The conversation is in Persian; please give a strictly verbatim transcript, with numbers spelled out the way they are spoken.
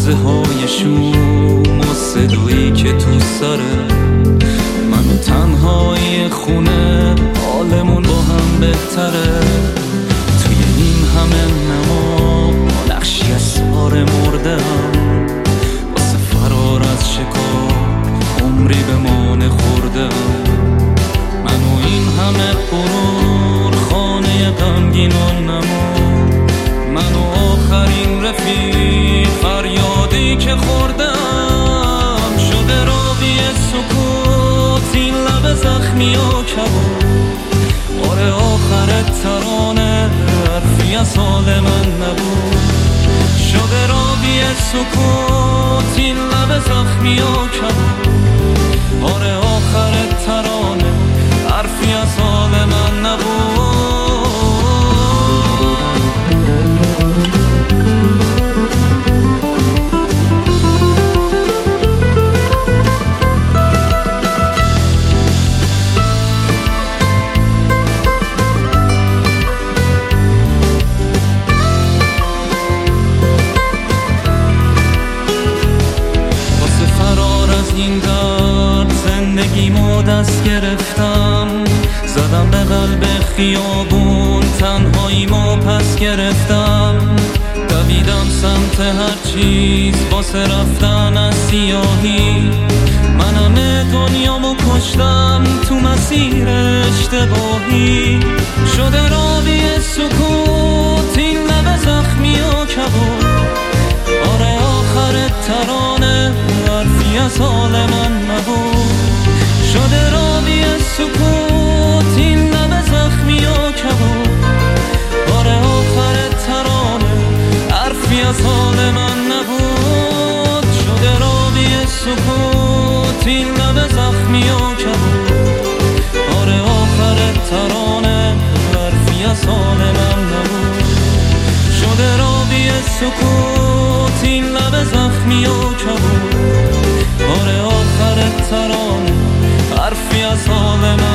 لحظه های شوم و صدایی که تو سره من تنهای خونه حالمون با هم بهتره. توی این همه نما نقشی از سار مرده هم واسه فرار از شکار عمری به ما نخورده هم. من و این همه غرور خانه غمگین و نما من و آخرین رفیق فریادی که خوردم شده راوی سکوت این لب زخمی و کبود. آره آخر ترانه حرفی از حال من نبود. شده راوی سکوت این لب زخمی و کبود. آره آخر ترانه حرفی از حال من نبود. این درد زندگیمو دست گرفتم زدم به قلب خیابون تنهاییمو پس گرفتم. دویدم سمت هر چیز واسه رفتن از سیاهی. من همه دنیامو کشتم تو مسیر اشتباهی. شده راوی سکوت این لب زخمی و کبود. آره آخر ترانه حرفی از حال من نبود. شده راوی سکوت این لب زخمی و کبود. آره آخر ترانه حرفی از حال من نبود. شده راوی سکوت این لب زخمی و کبود. آره آخر ترانه حرفی از حال من نبود. شده راوی سکوت این لب زخمی و کبود. آره آخر ترانه حرفی از حال من